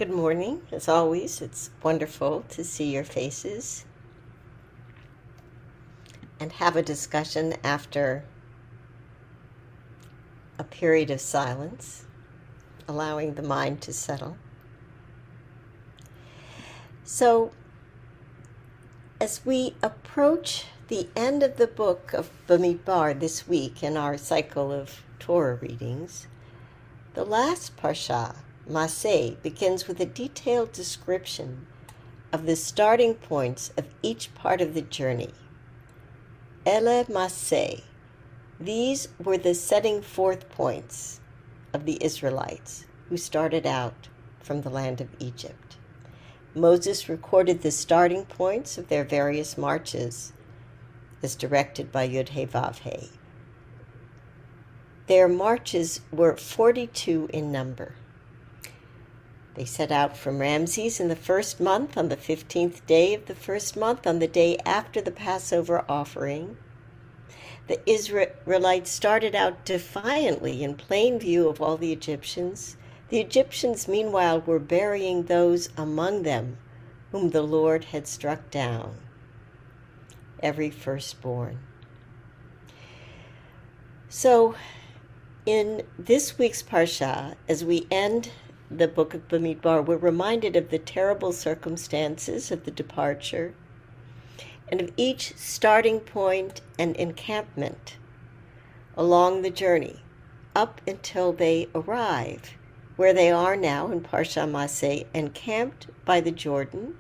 Good morning. As always, it's wonderful to see your faces and have a discussion after a period of silence, allowing the mind to settle. So, as we approach the end of the book of Bamidbar this week in our cycle of Torah readings, the last parsha, Maseh, begins with a detailed description of the starting points of each part of the journey. Ele Maseh. These were the setting forth points of the Israelites who started out from the land of Egypt. Moses recorded the starting points of their various marches as directed by Yud-Heh-Vav-Heh. Their marches were 42 in number. They set out from Ramses in the first month on the 15th day of the first month, on the day after the Passover offering. The Israelites started out defiantly in plain view of all the Egyptians. The Egyptians, meanwhile, were burying those among them whom the Lord had struck down, every firstborn. So, in this week's Parsha, as we end the book of Bamidbar, we're reminded of the terrible circumstances of the departure and of each starting point and encampment along the journey up until they arrive where they are now in Parsha Maseh, encamped by the Jordan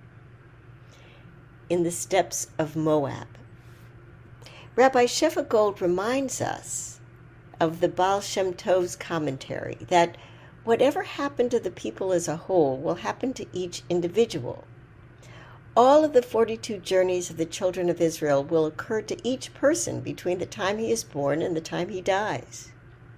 in the steppes of Moab. Rabbi Shefa Gold reminds us of the Baal Shem Tov's commentary that whatever happened to the people as a whole will happen to each individual. All of the 42 journeys of the children of Israel will occur to each person between the time he is born and the time he dies.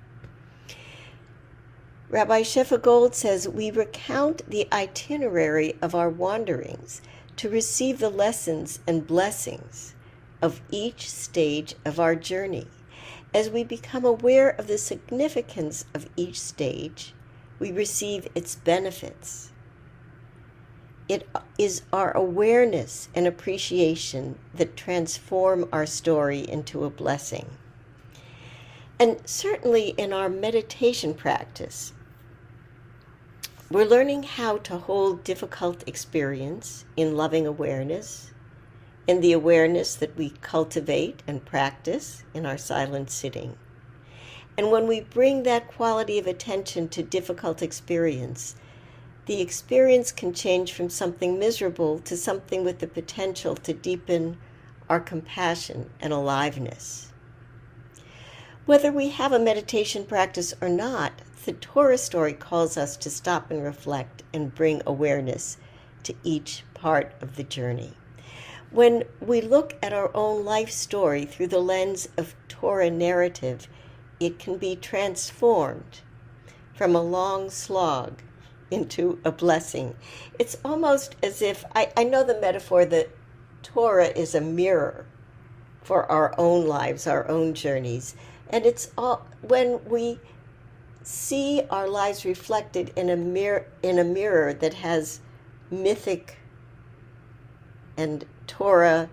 Rabbi Shefa Gold says, we recount the itinerary of our wanderings to receive the lessons and blessings of each stage of our journey. As we become aware of the significance of each stage, we receive its benefits. It is our awareness and appreciation that transform our story into a blessing. And certainly in our meditation practice, we're learning how to hold difficult experience in loving awareness, in the awareness that we cultivate and practice in our silent sitting. And when we bring that quality of attention to difficult experience, the experience can change from something miserable to something with the potential to deepen our compassion and aliveness. Whether we have a meditation practice or not, the Torah story calls us to stop and reflect and bring awareness to each part of the journey. When we look at our own life story through the lens of Torah narrative, it can be transformed from a long slog into a blessing. It's almost as if, I know the metaphor that Torah is a mirror for our own lives, our own journeys. And it's all, when we see our lives reflected in a mirror that has mythic and Torah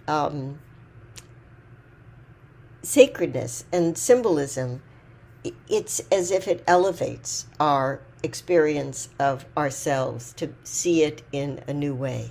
sacredness and symbolism, it's as if it elevates our experience of ourselves to see it in a new way.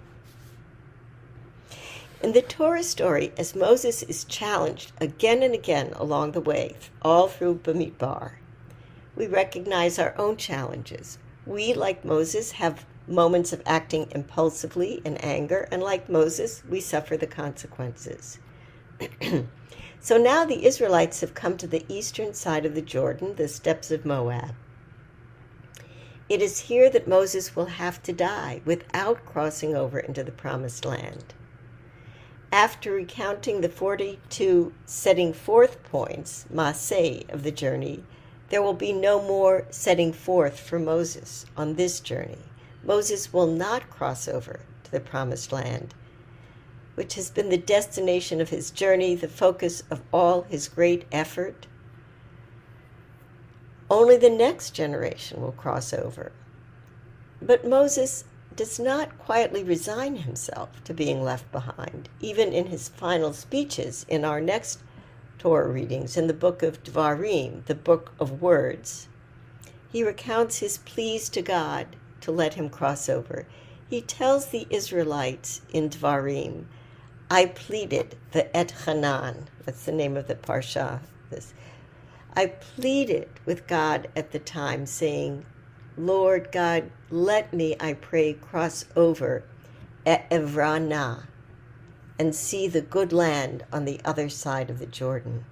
In the Torah story, as Moses is challenged again and again along the way, all through Bamidbar, we recognize our own challenges. We, like Moses, have moments of acting impulsively in anger, and like Moses, we suffer the consequences. So now the Israelites have come to the eastern side of the Jordan, the steppes of Moab. It is here that Moses will have to die without crossing over into the Promised Land. After recounting the 42 setting forth points, Maseh, of the journey, there will be no more setting forth for Moses on this journey. Moses will not cross over to the Promised Land, which has been the destination of his journey, the focus of all his great effort. Only the next generation will cross over. But Moses does not quietly resign himself to being left behind, even in his final speeches in our next Torah readings in the book of Devarim, the book of words. He recounts his pleas to God to let him cross over. He tells the Israelites in Devarim, I pleaded the Et Hanan, that's the name of the parsha. I pleaded with God at the time, saying, Lord God, let me, I pray, cross over Evrana and see the good land on the other side of the Jordan.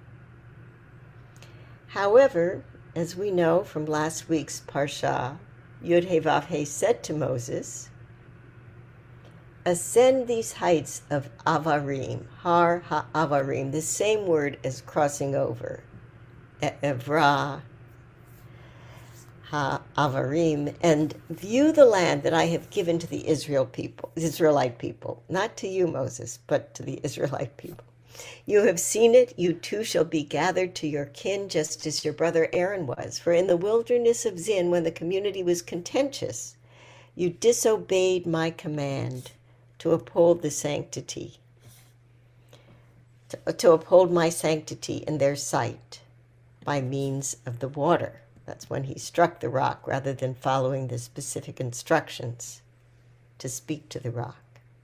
However, as we know from last week's parsha, Yud-Heh-Vav-Heh said to Moses, ascend these heights of Avarim, Har HaAvarim, the same word as crossing over, Evrah HaAvarim, and view the land that I have given to the Israelite people, not to you, Moses, but to the Israelite people. You have seen it, you too shall be gathered to your kin, just as your brother Aaron was. For in the wilderness of Zin, when the community was contentious, you disobeyed my command to uphold the sanctity, to uphold my sanctity in their sight by means of the water. That's when he struck the rock rather than following the specific instructions to speak to the rock.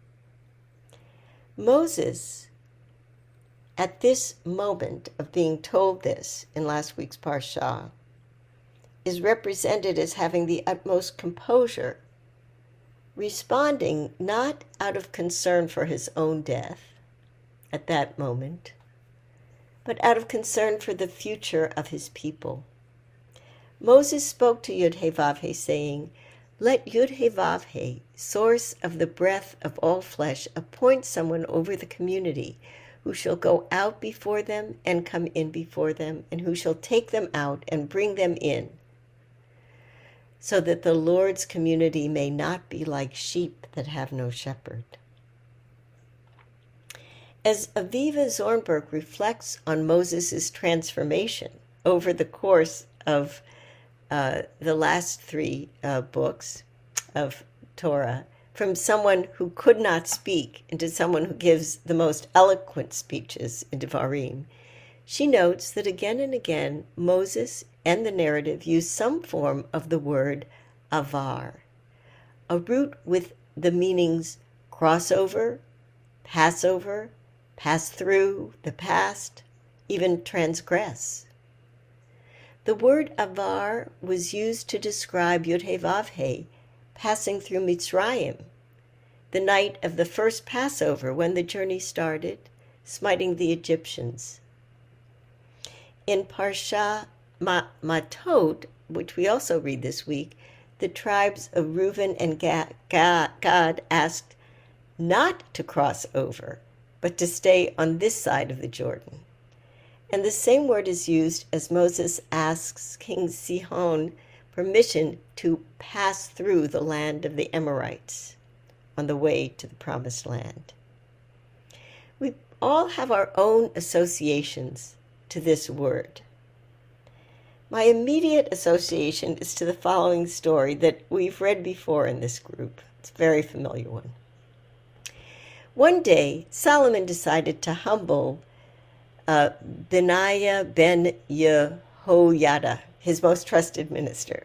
Moses, at this moment of being told this in last week's parsha, is represented as having the utmost composure, responding not out of concern for his own death at that moment, but out of concern for the future of his people. Moses spoke to Yud-Heh-Vav-Heh, saying, let Yud-Heh-Vav-Heh, source of the breath of all flesh, appoint someone over the community who shall go out before them and come in before them, and who shall take them out and bring them in, so that the Lord's community may not be like sheep that have no shepherd. As Aviva Zornberg reflects on Moses' transformation over the course of the last three books of Torah, from someone who could not speak into someone who gives the most eloquent speeches in Devarim, she notes that again and again Moses and the narrative use some form of the word avar, a root with the meanings crossover, Passover, pass through, the past, even transgress. The word avar was used to describe Yud-Heh-Vav-Heh passing through Mitzrayim, the night of the first Passover when the journey started, smiting the Egyptians. In Parsha Matot, which we also read this week, the tribes of Reuben and Gad asked not to cross over, but to stay on this side of the Jordan. And the same word is used as Moses asks King Sihon permission to pass through the land of the Amorites on the way to the Promised Land. We all have our own associations to this word. My immediate association is to the following story that we've read before in this group. It's a very familiar one. One day, Solomon decided to humble Benaiah ben Yehoiada, his most trusted minister.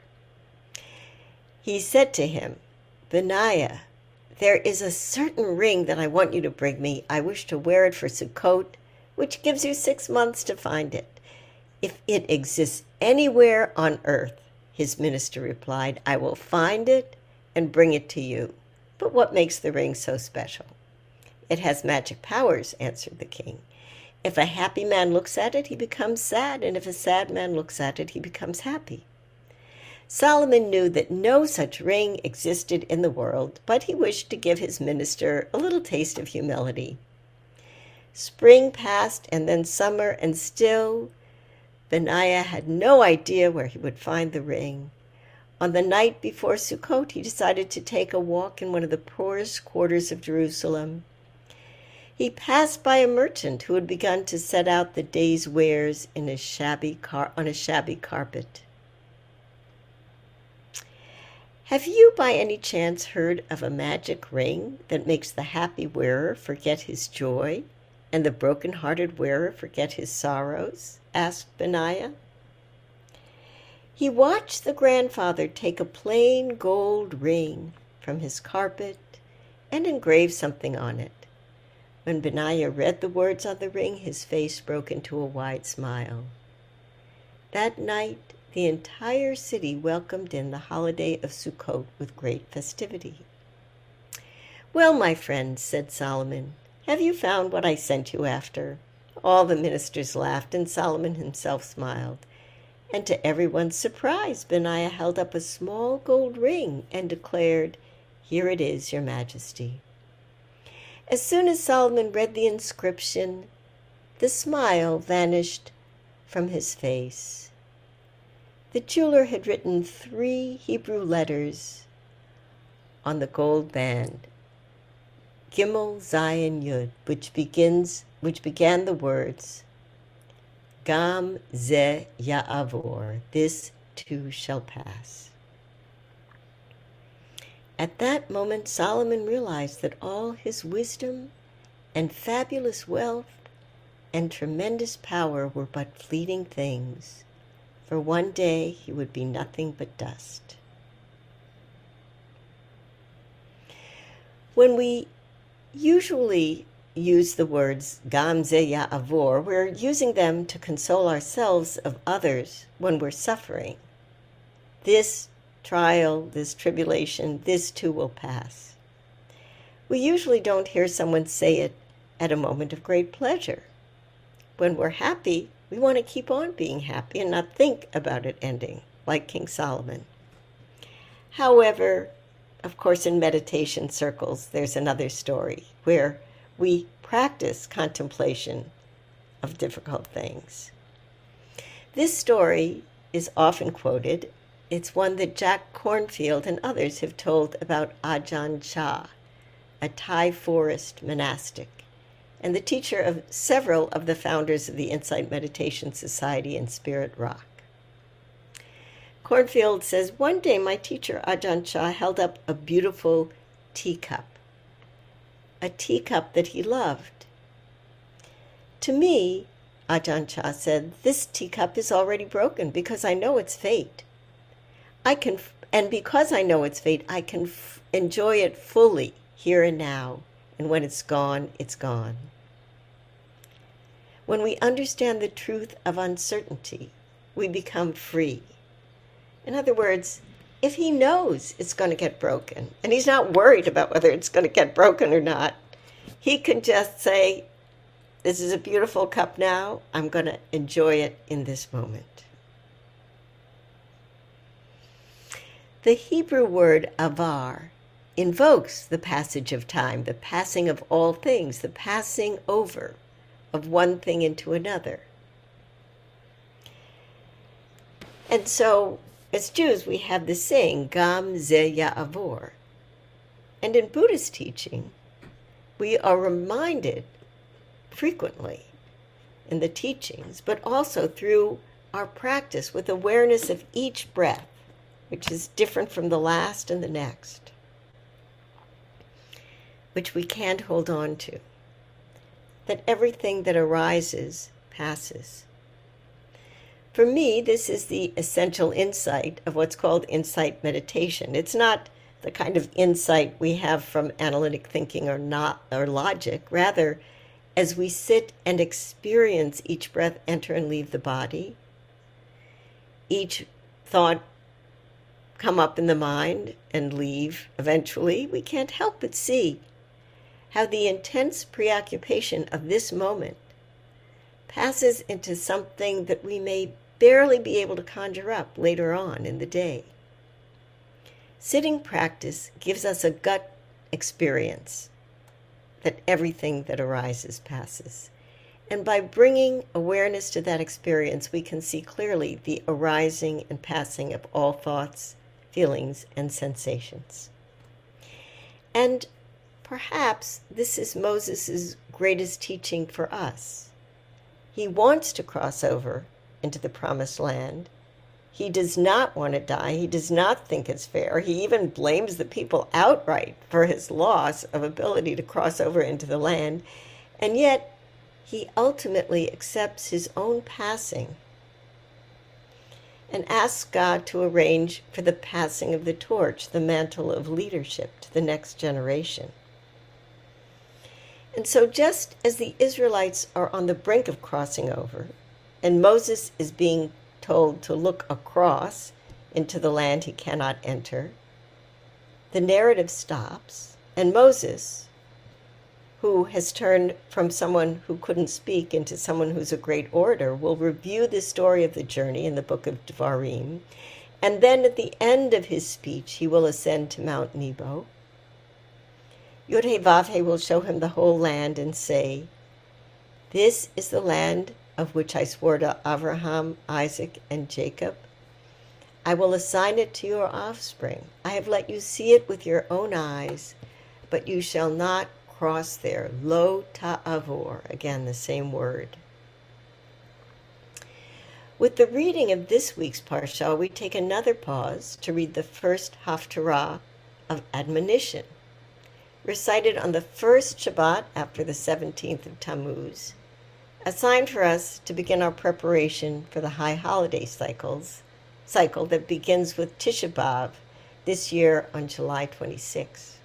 He said to him, Benaiah, there is a certain ring that I want you to bring me. I wish to wear it for Sukkot, which gives you 6 months to find it. If it exists anywhere on earth, his minister replied, I will find it and bring it to you. But what makes the ring so special? It has magic powers, answered the king. If a happy man looks at it, he becomes sad, and if a sad man looks at it, he becomes happy. Solomon knew that no such ring existed in the world, but he wished to give his minister a little taste of humility. Spring passed, and then summer, and still Benaiah had no idea where he would find the ring. On the night before Sukkot, he decided to take a walk in one of the poorest quarters of Jerusalem. He passed by a merchant who had begun to set out the day's wares in on a shabby carpet. Have you by any chance heard of a magic ring that makes the happy wearer forget his joy and the broken-hearted wearer forget his sorrows? Asked Benaiah. He watched the grandfather take a plain gold ring from his carpet and engrave something on it. When Benaiah read the words on the ring, his face broke into a wide smile. That night, the entire city welcomed in the holiday of Sukkot with great festivity. "Well, my friends," said Solomon, "have you found what I sent you after?" All the ministers laughed, and Solomon himself smiled. And to everyone's surprise, Benaiah held up a small gold ring and declared, "Here it is, Your Majesty." As soon as Solomon read the inscription, the smile vanished from his face. The jeweler had written 3 Hebrew letters on the gold band, Gimel Zayin Yud, which began the words, Gam ze ya'avor, this too shall pass. At that moment, Solomon realized that all his wisdom and fabulous wealth and tremendous power were but fleeting things, for one day he would be nothing but dust. When we usually use the words Gam ze ya'avor, we're using them to console ourselves of others when we're suffering. This trial, this tribulation, this too will pass. We usually don't hear someone say it at a moment of great pleasure. When we're happy, we want to keep on being happy and not think about it ending, like King Solomon. However, of course, in meditation circles, there's another story where we practice contemplation of difficult things. This story is often quoted. It's one that Jack Kornfield and others have told about Ajahn Chah, a Thai forest monastic, and the teacher of several of the founders of the Insight Meditation Society and Spirit Rock. Kornfield says, "One day my teacher Ajahn Chah held up a beautiful teacup, a teacup that he loved. To me," Ajahn Chah said, "this teacup is already broken because I know its fate. Because I know its fate, I can enjoy it fully here and now, and when it's gone, it's gone." When we understand the truth of uncertainty, we become free. In other words, if he knows it's going to get broken, and he's not worried about whether it's going to get broken or not, he can just say, "This is a beautiful cup now. I'm going to enjoy it in this moment." The Hebrew word avar invokes the passage of time, the passing of all things, the passing over of one thing into another. And so, as Jews, we have the saying, Gam ze ya'avor. And in Buddhist teaching, we are reminded frequently in the teachings, but also through our practice with awareness of each breath, which is different from the last and the next, which we can't hold on to, that everything that arises passes. For me, this is the essential insight of what's called insight meditation. It's not the kind of insight we have from analytic thinking or logic. Rather, as we sit and experience each breath enter and leave the body, each thought come up in the mind and leave eventually, we can't help but see how the intense preoccupation of this moment passes into something that we may barely be able to conjure up later on in the day. Sitting practice gives us a gut experience that everything that arises passes. And by bringing awareness to that experience, we can see clearly the arising and passing of all thoughts, feelings, and sensations. And perhaps this is Moses' greatest teaching for us. He wants to cross over into the promised land. He does not want to die. He does not think it's fair. He even blames the people outright for his loss of ability to cross over into the land. And yet, he ultimately accepts his own passing and asks God to arrange for the passing of the torch, the mantle of leadership, to the next generation. And so just as the Israelites are on the brink of crossing over, and Moses is being told to look across into the land he cannot enter, the narrative stops, and Moses, who has turned from someone who couldn't speak into someone who's a great orator, will review the story of the journey in the book of Devarim, and then at the end of his speech he will ascend to Mount Nebo. Yod-Heh-Vav-Heh will show him the whole land and say, "This is the land of which I swore to Abraham, Isaac, and Jacob. I will assign it to your offspring. I have let you see it with your own eyes, but you shall not cross there." Lo ta'avor, again the same word. With the reading of this week's Parsha, we take another pause to read the first Haftarah of admonition, recited on the first Shabbat after the 17th of Tammuz, a sign for us to begin our preparation for the high holiday cycle that begins with Tisha B'Av this year on July 26.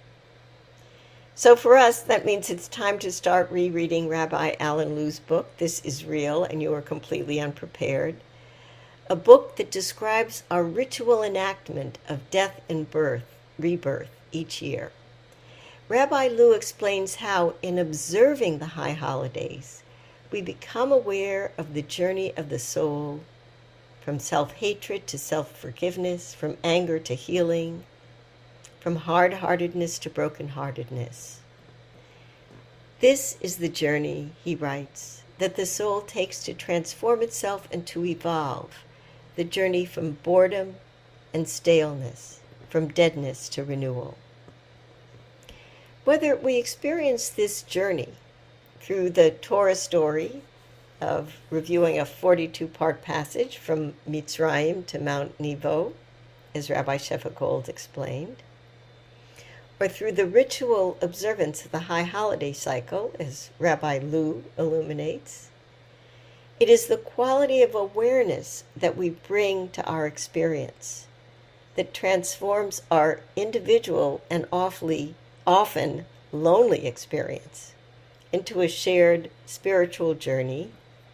So for us, that means it's time to start rereading Rabbi Alan Liu's book, This Is Real and You Are Completely Unprepared, a book that describes our ritual enactment of death and rebirth each year. Rabbi Liu explains how, in observing the high holidays, we become aware of the journey of the soul, from self-hatred to self-forgiveness, from anger to healing, from hard-heartedness to broken-heartedness. This is the journey, he writes, that the soul takes to transform itself and to evolve, the journey from boredom and staleness, from deadness to renewal. Whether we experience this journey through the Torah story of reviewing a 42-part passage from Mitzrayim to Mount Nebo, as Rabbi Shefa Gold explained, or through the ritual observance of the high holiday cycle, as Rabbi Liu illuminates, it is the quality of awareness that we bring to our experience that transforms our individual and often lonely experience into a shared spiritual journey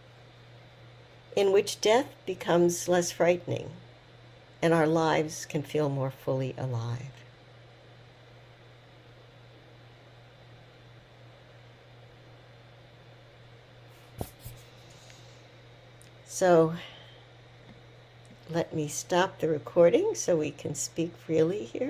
in which death becomes less frightening and our lives can feel more fully alive. So let me stop the recording so we can speak freely here.